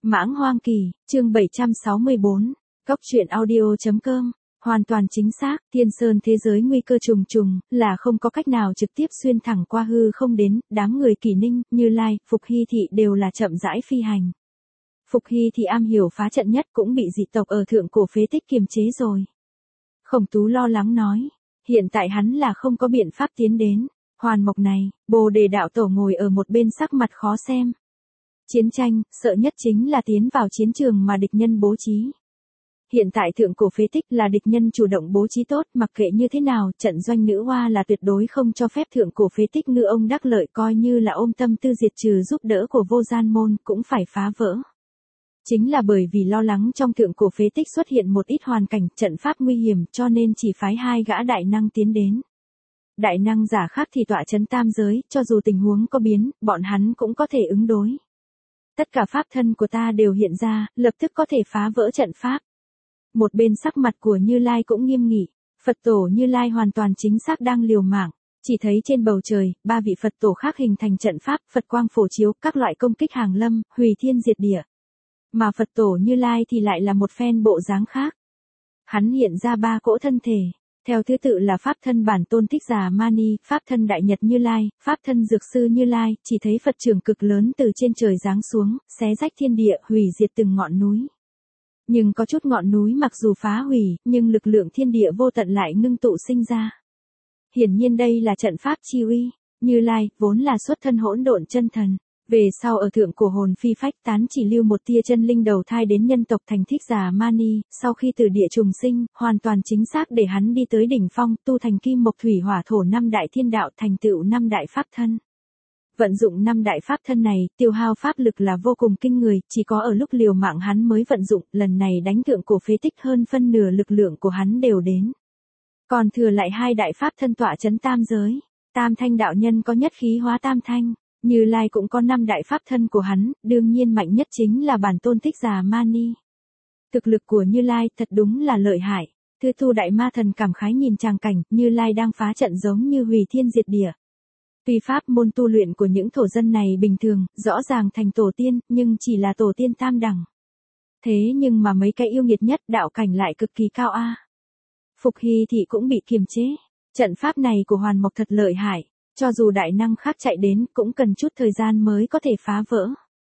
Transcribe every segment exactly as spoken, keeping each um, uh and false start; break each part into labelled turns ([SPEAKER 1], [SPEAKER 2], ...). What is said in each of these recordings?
[SPEAKER 1] Mãng Hoang Kỳ, chương bảy trăm sáu mươi bốn, Cốc truyện audio.com, hoàn toàn chính xác, Thiên Sơn thế giới nguy cơ trùng trùng, là không có cách nào trực tiếp xuyên thẳng qua hư không đến, đám người Kỷ Ninh, Như Lai, Phục Hy Thị đều là chậm rãi phi hành. Phục Hy Thị am hiểu phá trận nhất cũng bị dị tộc ở thượng cổ phế tích kiềm chế rồi. Khổng Tú lo lắng nói, hiện tại hắn là không có biện pháp tiến đến, Hoàn Mộc này, Bồ Đề đạo tổ ngồi ở một bên sắc mặt khó xem. Chiến tranh, sợ nhất chính là tiến vào chiến trường mà địch nhân bố trí. Hiện tại thượng cổ phế tích là địch nhân chủ động bố trí tốt, mặc kệ như thế nào, trận doanh nữ hoa là tuyệt đối không cho phép thượng cổ phế tích ngư ông đắc lợi, coi như là ôm tâm tư diệt trừ giúp đỡ của vô gian môn cũng phải phá vỡ. Chính là bởi vì lo lắng trong thượng cổ phế tích xuất hiện một ít hoàn cảnh trận pháp nguy hiểm cho nên chỉ phái hai gã đại năng tiến đến. Đại năng giả khác thì tọa chấn tam giới, cho dù tình huống có biến, bọn hắn cũng có thể ứng đối. Tất cả pháp thân của ta đều hiện ra, lập tức có thể phá vỡ trận pháp. Một bên sắc mặt của Như Lai cũng nghiêm nghị, Phật tổ Như Lai hoàn toàn chính xác đang liều mạng, chỉ thấy trên bầu trời, ba vị Phật tổ khác hình thành trận pháp, Phật quang phổ chiếu, các loại công kích hàng lâm, hủy thiên diệt địa. Mà Phật tổ Như Lai thì lại là một phen bộ dáng khác. Hắn hiện ra ba cỗ thân thể, theo thứ tự là Pháp thân bản tôn Thích Giả Mani, Pháp thân Đại Nhật Như Lai, Pháp thân Dược Sư Như Lai, chỉ thấy Phật trường cực lớn từ trên trời giáng xuống, xé rách thiên địa, hủy diệt từng ngọn núi. Nhưng có chút ngọn núi mặc dù phá hủy, nhưng lực lượng thiên địa vô tận lại ngưng tụ sinh ra. Hiển nhiên đây là trận pháp chi uy, Như Lai, vốn là xuất thân hỗn độn chân thần. Về sau ở thượng cổ hồn phi phách tán chỉ lưu một tia chân linh đầu thai đến nhân tộc thành Thích Giả Mani, sau khi từ địa trùng sinh, hoàn toàn chính xác để hắn đi tới đỉnh phong, tu thành kim mộc thủy hỏa thổ năm đại thiên đạo, thành tựu năm đại pháp thân. Vận dụng năm đại pháp thân này, tiêu hao pháp lực là vô cùng kinh người, chỉ có ở lúc liều mạng hắn mới vận dụng, lần này đánh thượng cổ phế tích hơn phân nửa lực lượng của hắn đều đến. Còn thừa lại hai đại pháp thân tọa chấn tam giới, Tam Thanh đạo nhân có nhất khí hóa tam thanh. Như Lai cũng có năm đại pháp thân của hắn, đương nhiên mạnh nhất chính là bản tôn Thích Giả Mani. Thực lực của Như Lai thật đúng là lợi hại. Thư Thu Đại Ma Thần cảm khái nhìn tràng cảnh, Như Lai đang phá trận giống như hủy thiên diệt địa. Tuy pháp môn tu luyện của những thổ dân này bình thường, rõ ràng thành tổ tiên, nhưng chỉ là tổ tiên tam đẳng. Thế nhưng mà mấy cái yêu nghiệt nhất đạo cảnh lại cực kỳ cao a. Phục Hy Thị cũng bị kiềm chế. Trận pháp này của Hoàn Mộc thật lợi hại. Cho dù đại năng khác chạy đến cũng cần chút thời gian mới có thể phá vỡ.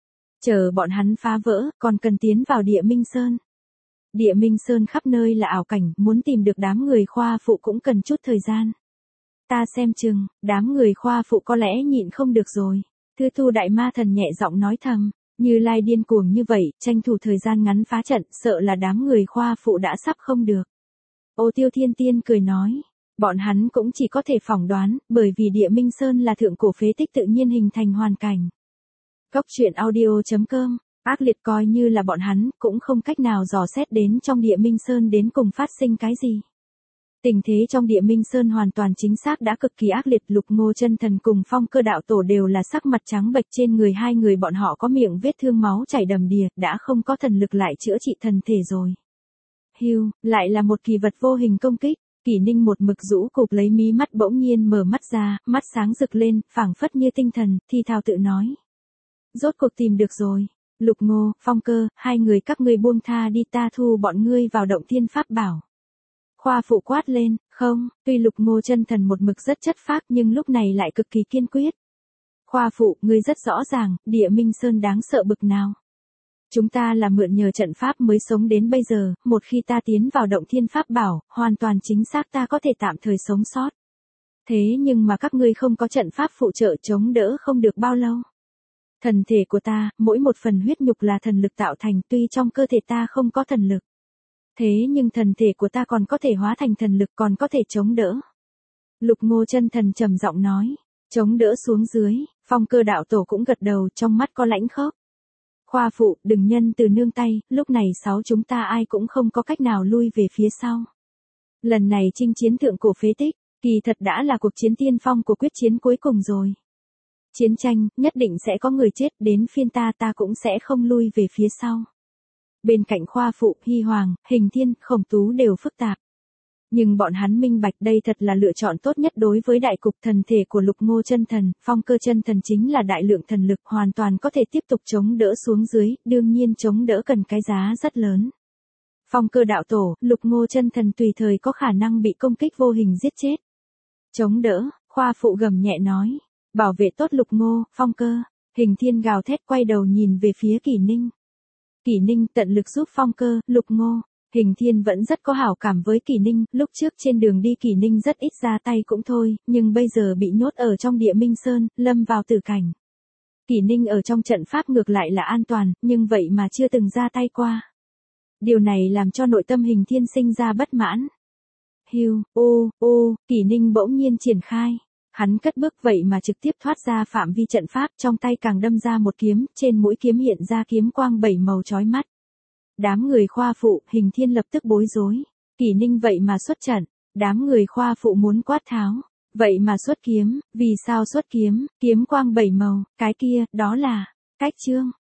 [SPEAKER 1] Chờ bọn hắn phá vỡ, còn cần tiến vào Địa Minh Sơn. Địa Minh Sơn khắp nơi là ảo cảnh, muốn tìm được đám người khoa phụ cũng cần chút thời gian. Ta xem chừng, đám người khoa phụ có lẽ nhịn không được rồi. Thư Thu Đại Ma Thần nhẹ giọng nói thầm, Như Lai điên cuồng như vậy, tranh thủ thời gian ngắn phá trận, sợ là đám người khoa phụ đã sắp không được. Ô Tiêu Thiên Tiên cười nói. Bọn hắn cũng chỉ có thể phỏng đoán, bởi vì Địa Minh Sơn là thượng cổ phế tích tự nhiên hình thành hoàn cảnh. Cốc truyện audio.com, ác liệt coi như là bọn hắn, cũng không cách nào dò xét đến trong Địa Minh Sơn đến cùng phát sinh cái gì. Tình thế trong Địa Minh Sơn hoàn toàn chính xác đã cực kỳ ác liệt, Lục Ngô Chân Thần cùng Phong Cơ đạo tổ đều là sắc mặt trắng bệch, trên người hai người bọn họ có miệng vết thương máu chảy đầm đìa, đã không có thần lực lại chữa trị thần thể rồi. Hưu, lại là một kỳ vật vô hình công kích. Kỷ Ninh một mực rũ cụp lấy mí mắt bỗng nhiên mở mắt ra, mắt sáng rực lên, phảng phất như tinh thần, thi thào tự nói. Rốt cuộc tìm được rồi. Lục Ngô, Phong Cơ, hai người các ngươi buông tha đi, ta thu bọn ngươi vào động thiên pháp bảo. Khoa phụ quát lên, không, tuy Lục Ngô Chân Thần một mực rất chất phác nhưng lúc này lại cực kỳ kiên quyết. Khoa phụ, ngươi rất rõ ràng, Địa Minh Sơn đáng sợ bực nào. Chúng ta là mượn nhờ trận pháp mới sống đến bây giờ, một khi ta tiến vào động thiên pháp bảo, hoàn toàn chính xác ta có thể tạm thời sống sót. Thế nhưng mà các ngươi không có trận pháp phụ trợ chống đỡ không được bao lâu. Thần thể của ta, mỗi một phần huyết nhục là thần lực tạo thành, tuy trong cơ thể ta không có thần lực. Thế nhưng thần thể của ta còn có thể hóa thành thần lực, còn có thể chống đỡ. Lục Ngô Chân Thần trầm giọng nói, chống đỡ xuống dưới, Phong Cơ đạo tổ cũng gật đầu, trong mắt có lãnh khốc. Khoa phụ, đừng nhân từ nương tay, lúc này sáu chúng ta ai cũng không có cách nào lui về phía sau. Lần này chinh chiến thượng cổ phế tích, kỳ thật đã là cuộc chiến tiên phong của quyết chiến cuối cùng rồi. Chiến tranh, nhất định sẽ có người chết, đến phiên ta ta cũng sẽ không lui về phía sau. Bên cạnh khoa phụ, Hy Hoàng, Hình Thiên, Khổng Tú đều phức tạp. Nhưng bọn hắn minh bạch đây thật là lựa chọn tốt nhất đối với đại cục. Thần thể của Lục Ngô chân thần, Phong Cơ chân thần chính là đại lượng thần lực, hoàn toàn có thể tiếp tục chống đỡ xuống dưới, đương nhiên chống đỡ cần cái giá rất lớn. Phong Cơ đạo tổ, Lục Ngô chân thần tùy thời có khả năng bị công kích vô hình giết chết. Chống đỡ, Khoa phụ gầm nhẹ nói, bảo vệ tốt Lục Ngô, Phong Cơ. Hình Thiên gào thét quay đầu nhìn về phía Kỷ Ninh. Kỷ Ninh tận lực giúp Phong Cơ, Lục Ngô. Hình Thiên vẫn rất có hảo cảm với Kỷ Ninh, lúc trước trên đường đi Kỷ Ninh rất ít ra tay cũng thôi, nhưng bây giờ bị nhốt ở trong Địa Minh Sơn, lâm vào tử cảnh. Kỷ Ninh ở trong trận pháp ngược lại là an toàn, nhưng vậy mà chưa từng ra tay qua. Điều này làm cho nội tâm Hình Thiên sinh ra bất mãn. Hiu, ô, ô, Kỷ Ninh bỗng nhiên triển khai. Hắn cất bước vậy mà trực tiếp thoát ra phạm vi trận pháp, trong tay càng đâm ra một kiếm, trên mũi kiếm hiện ra kiếm quang bảy màu chói mắt. Đám người Khoa phụ, Hình Thiên lập tức bối rối. Kỷ Ninh vậy mà xuất trận, đám người Khoa phụ muốn quát tháo. Vậy mà xuất kiếm, vì sao xuất kiếm, kiếm quang bảy màu, cái kia, đó là, cách chương.